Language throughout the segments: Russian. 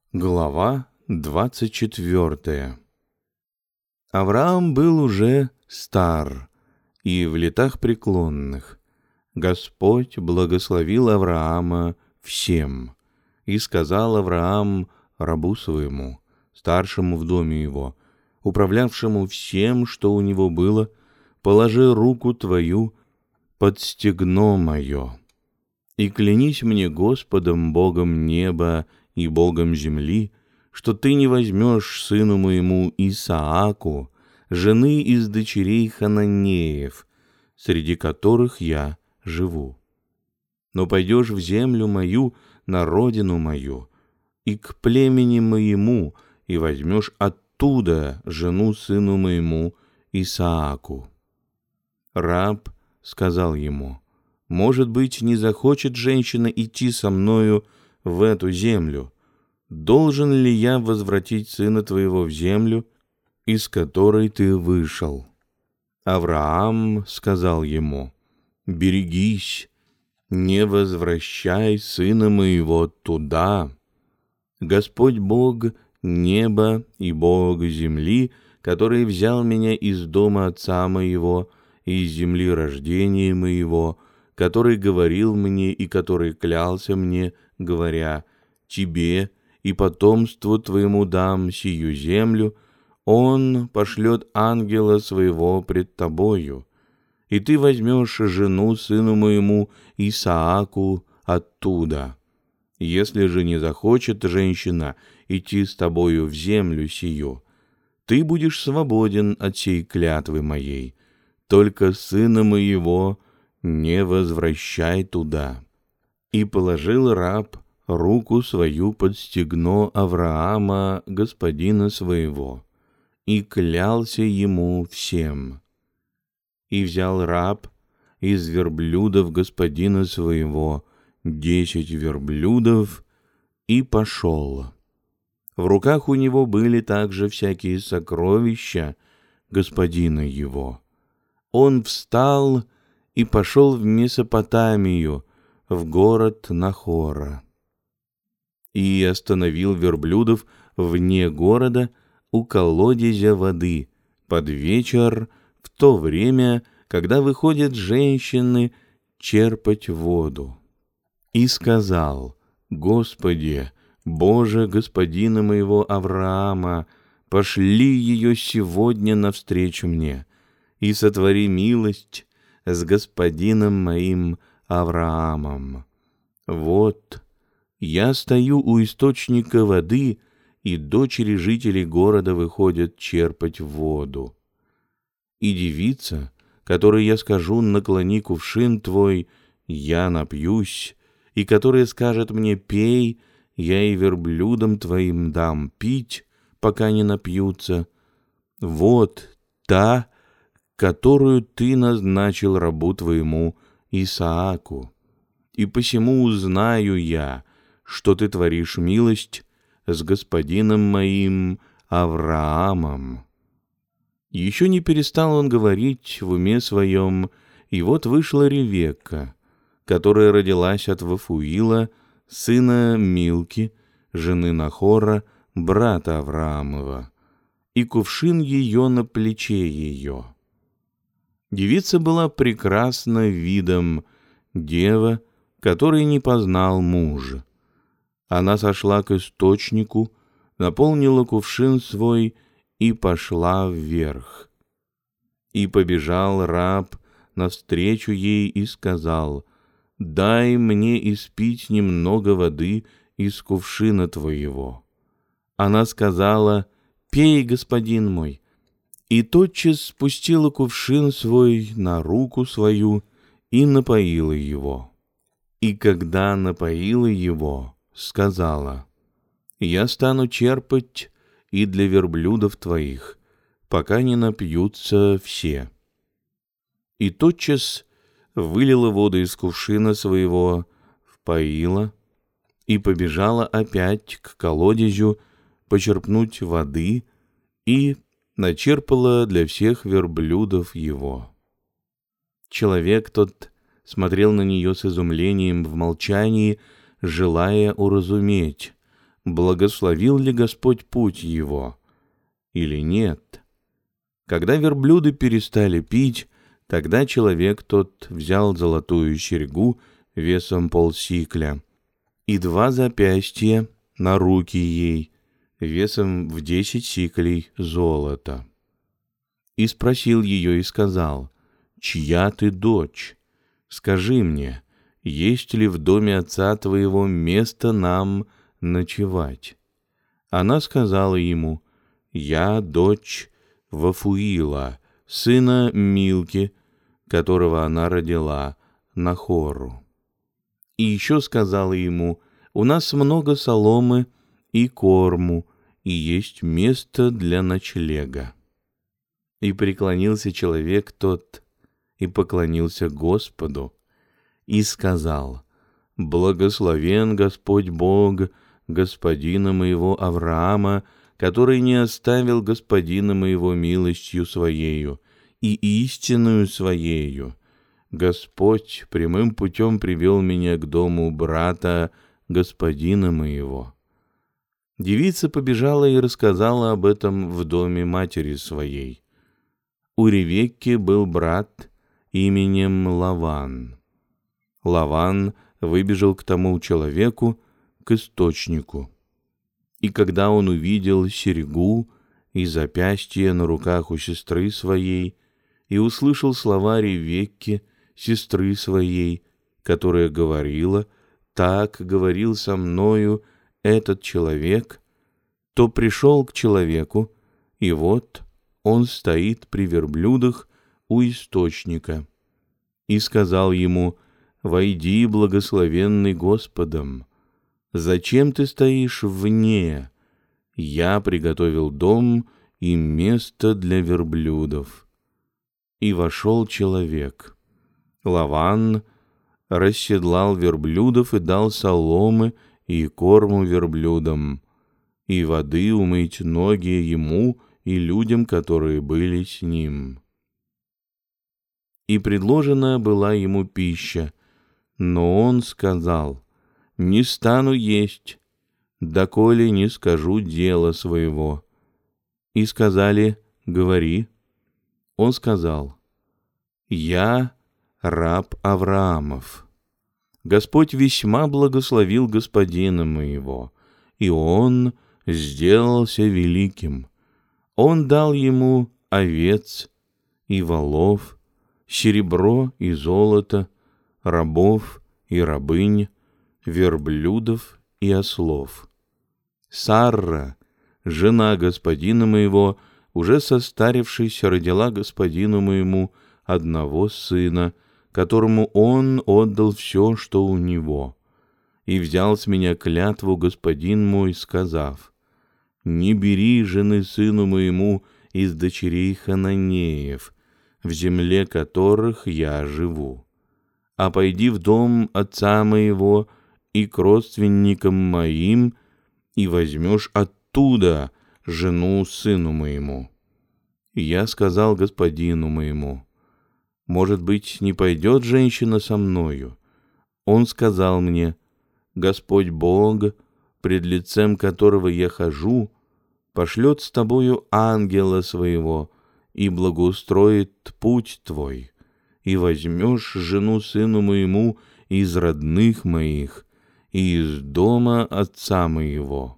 Глава 24. Авраам был уже стар и в летах преклонных. Господь благословил Авраама всем. И сказал Авраам рабу своему, старшему в доме его, управлявшему всем, что у него было: положи руку твою под стегно мое, и клянись мне Господом, Богом неба и Богом земли, что ты не возьмешь сыну моему Исааку жены из дочерей Хананеев, среди которых я живу. Но пойдешь в землю мою, на родину мою, и к племени моему, и возьмешь оттуда жену сыну моему Исааку. Раб сказал ему: может быть, не захочет женщина идти со мною в эту землю? Должен ли я возвратить сына твоего в землю, из которой ты вышел? Авраам сказал ему: берегись, не возвращай сына моего туда. Господь Бог неба и Бог земли, который взял меня из дома отца моего и из земли рождения моего, который говорил мне и который клялся мне, говоря: тебе и потомству твоему дам сию землю, он пошлет ангела своего пред тобою, и ты возьмешь жену сыну моему Исааку оттуда. Если же не захочет женщина идти с тобою в землю сию, ты будешь свободен от сей клятвы моей, только сына моего не возвращай туда. И положил раб руку свою под стегно Авраама, господина своего, и клялся ему всем. И взял раб из верблюдов господина своего 10 верблюдов и пошел. В руках у него были также всякие сокровища господина его. Он встал и пошел в Месопотамию, в город Нахора. И остановил верблюдов вне города у колодезя воды под вечер, в то время, когда выходят женщины черпать воду. И сказал: Господи, Боже господина моего Авраама, пошли ее сегодня навстречу мне, и сотвори милость с господином моим Авраамом. Вот я стою у источника воды, и дочери жителей города выходят черпать воду. И девица, которой я скажу: наклони кувшин твой, я напьюсь, и которая скажет мне: пей, я и верблюдам твоим дам пить, пока не напьются. Вот та, которую ты назначил рабу твоему Исааку. И посему узнаю я, что ты творишь милость с господином моим Авраамом. Еще не перестал он говорить в уме своем, и вот вышла Ревекка, которая родилась от Вафуила, сына Милки, жены Нахора, брата Авраамова, и кувшин ее на плече ее. Девица была прекрасна видом, дева, которой не познал муж. Она сошла к источнику, наполнила кувшин свой и пошла вверх. И побежал раб навстречу ей и сказал: дай мне испить немного воды из кувшина твоего. Она сказала: пей, господин мой. И тотчас спустила кувшин свой на руку свою и напоила его. И когда напоила его, сказала: я стану черпать и для верблюдов твоих, пока не напьются все. И тотчас вылила воду из кувшина своего, впоила, и побежала опять к колодезю почерпнуть воды, и начерпала для всех верблюдов его. Человек тот смотрел на нее с изумлением в молчании, желая уразуметь, благословил ли Господь путь его или нет. Когда верблюды перестали пить, тогда человек тот взял золотую серьгу весом полсикля и 2 запястья на руки ей весом в 10 сиклей золота. И спросил ее и сказал: «Чья ты дочь? Скажи мне, есть ли в доме отца твоего место нам ночевать?» Она сказала ему: «Я дочь Вафуила, сына Милки, которого она родила Нахору». И еще сказала ему: «У нас много соломы и корму, и есть место для ночлега». И преклонился человек тот, и поклонился Господу, и сказал: «Благословен Господь Бог господина моего Авраама, который не оставил господина моего милостью своею и истинную своею. Господь прямым путем привел меня к дому брата господина моего». Девица побежала и рассказала об этом в доме матери своей. У Ревекки был брат именем Лаван. Лаван выбежал к тому человеку, к источнику. И когда он увидел серьгу и запястье на руках у сестры своей, и услышал слова Ревекки, сестры своей, которая говорила: «Так говорил со мною этот человек», то пришел к человеку, и вот он стоит при верблюдах у источника. И сказал ему: «Войди, благословенный Господом. Зачем ты стоишь вне? Я приготовил дом и место для верблюдов». И вошел человек. Лаван расседлал верблюдов и дал соломы и корму верблюдам, и воды умыть ноги ему и людям, которые были с ним. И предложена была ему пища, но он сказал: «Не стану есть, доколе не скажу дела своего». И сказали: «Говори». Он сказал: «Я раб Авраамов. Господь весьма благословил господина моего, и он сделался великим. Он дал ему овец и волов, серебро и золото, рабов и рабынь, верблюдов и ослов. Сарра, жена господина моего, уже состарившись, родила господину моему одного сына, которому он отдал все, что у него. И взял с меня клятву господин мой, сказав: не бери жены сыну моему из дочерей хананеев, в земле которых я живу, а пойди в дом отца моего и к родственникам моим, и возьмешь оттуда жену сыну моему. И я сказал господину моему: может быть, не пойдет женщина со мною? Он сказал мне: Господь Бог, пред лицем которого я хожу, пошлет с тобою ангела своего и благоустроит путь твой, и возьмешь жену сыну моему из родных моих и из дома отца моего.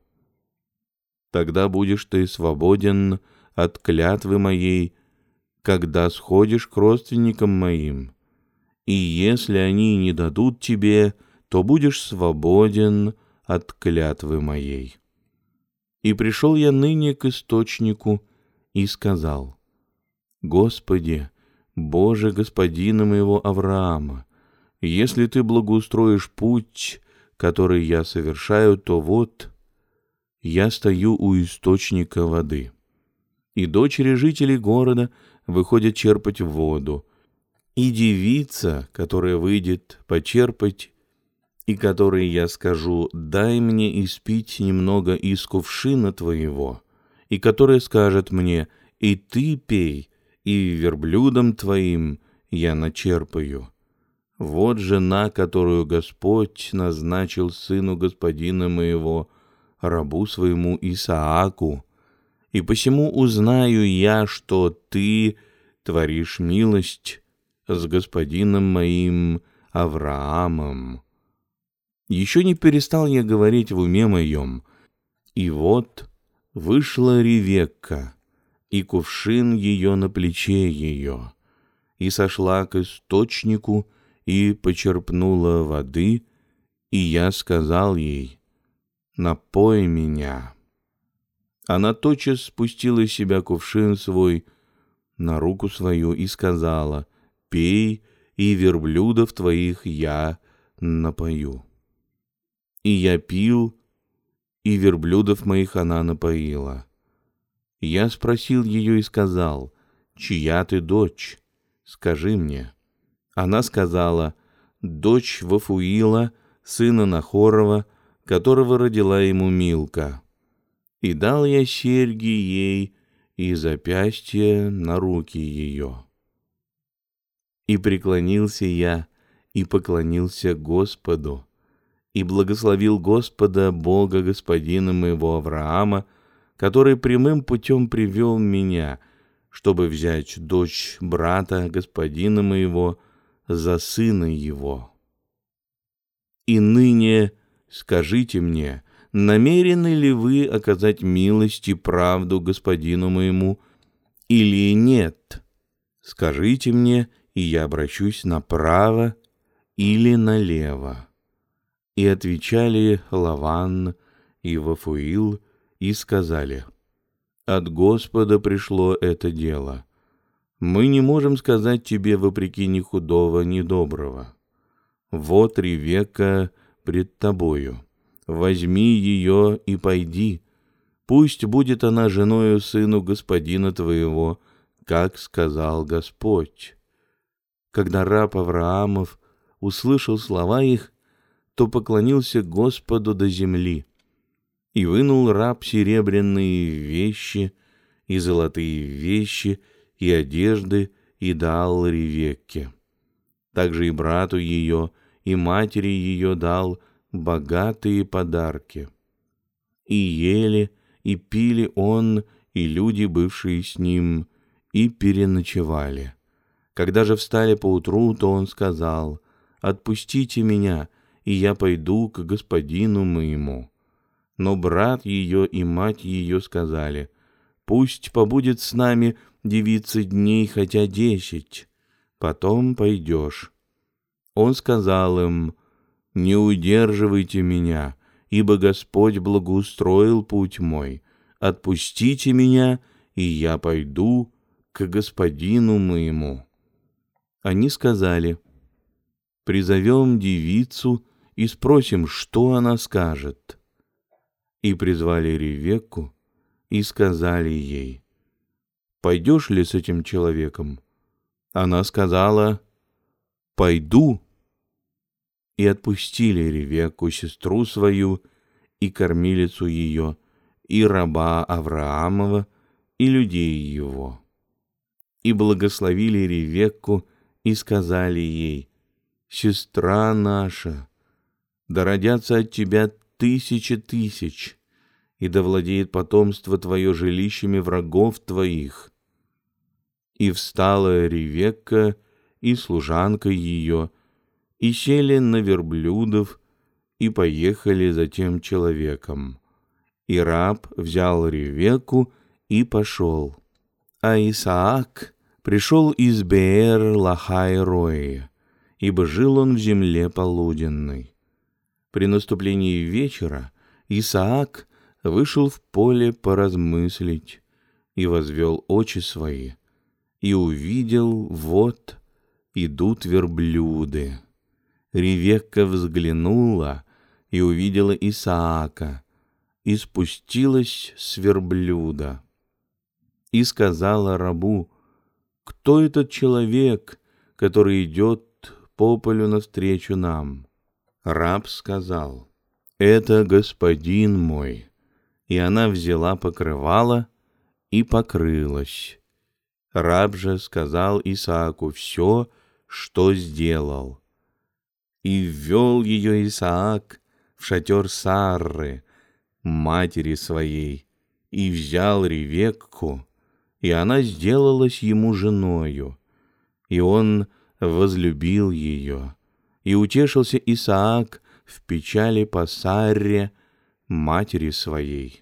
Тогда будешь ты свободен от клятвы моей, когда сходишь к родственникам моим, и если они не дадут тебе, то будешь свободен от клятвы моей. И пришел я ныне к источнику и сказал: Господи, Боже господина моего Авраама, если ты благоустроишь путь, который я совершаю, то вот я стою у источника воды, и дочери жителей города выходят черпать воду, и девица, которая выйдет почерпать, и которой я скажу: дай мне испить немного из кувшина твоего, и которая скажет мне: и ты пей, и верблюдом твоим я начерпаю. Вот жена, которую Господь назначил сыну господина моего, рабу своему Исааку, и посему узнаю я, что ты творишь милость с господином моим Авраамом. Еще не перестал я говорить в уме моем, и вот вышла Ревекка, и кувшин ее на плече ее, и сошла к источнику, и почерпнула воды, и я сказал ей: «Напой меня». Она тотчас спустила с себя кувшин свой на руку свою и сказала: «Пей, и верблюдов твоих я напою». И я пил, и верблюдов моих она напоила. Я спросил ее и сказал: «Чья ты дочь? Скажи мне». Она сказала: «Дочь Вафуила, сына Нахорова, которого родила ему Милка». И дал я серьги ей и запястье на руки ее. И преклонился я, и поклонился Господу, и благословил Господа, Бога господина моего Авраама, который прямым путем привел меня, чтобы взять дочь брата господина моего за сына его. И ныне скажите мне, намерены ли вы оказать милость и правду господину моему, или нет? Скажите мне, и я обращусь направо или налево». И отвечали Лаван и Вафуил, и сказали: «От Господа пришло это дело. Мы не можем сказать тебе вопреки ни худого, ни доброго. Вот Ревекка пред тобою. Возьми ее и пойди. Пусть будет она женою сыну господина твоего, как сказал Господь». Когда раб Авраамов услышал слова их, то поклонился Господу до земли. И вынул раб серебряные вещи, и золотые вещи, и одежды, и дал Ревекке. Также и брату ее, и матери ее дал богатые подарки. И ели, и пили он, и люди, бывшие с ним, и переночевали. Когда же встали поутру, то он сказал: «Отпустите меня, и я пойду к господину моему». Но брат ее и мать ее сказали: «Пусть побудет с нами девица дней хотя 10, потом пойдешь». Он сказал им: «Не удерживайте меня, ибо Господь благоустроил путь мой. Отпустите меня, и я пойду к господину моему». Они сказали: «Призовем девицу и спросим, что она скажет». И призвали Ревекку и сказали ей: «Пойдешь ли с этим человеком?» Она сказала: «Пойду». И отпустили Ревекку, сестру свою, и кормилицу ее, и раба Авраамова, и людей его. И благословили Ревекку, и сказали ей: «Сестра наша, да родятся от тебя 1000 тысяч, и да владеет потомство твое жилищами врагов твоих». И встала Ревекка и служанка ее, и сели на верблюдов, и поехали за тем человеком. И раб взял Ревекку и пошел. А Исаак пришел из Беэр-Лахай-Рои, ибо жил он в земле полуденной. При наступлении вечера Исаак вышел в поле поразмыслить и возвел очи свои, и увидел, вот идут верблюды. Ревекка взглянула и увидела Исаака, и спустилась с верблюда. И сказала рабу: «Кто этот человек, который идет по полю навстречу нам?» Раб сказал: «Это господин мой». И она взяла покрывало и покрылась. Раб же сказал Исааку все, что сделал. И ввел ее Исаак в шатер Сарры, матери своей, и взял Ревекку, и она сделалась ему женою, и он возлюбил ее, и утешился Исаак в печали по Сарре, матери своей.